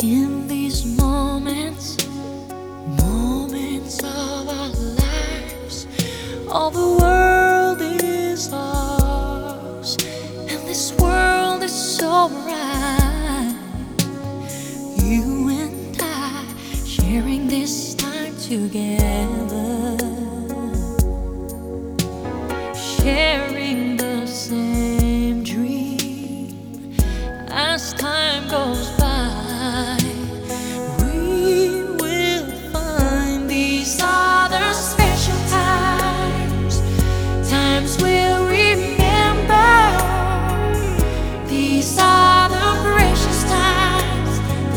In these moments, moments of our lives, all the world is ours, and this world is so bright. You and I sharing this time together.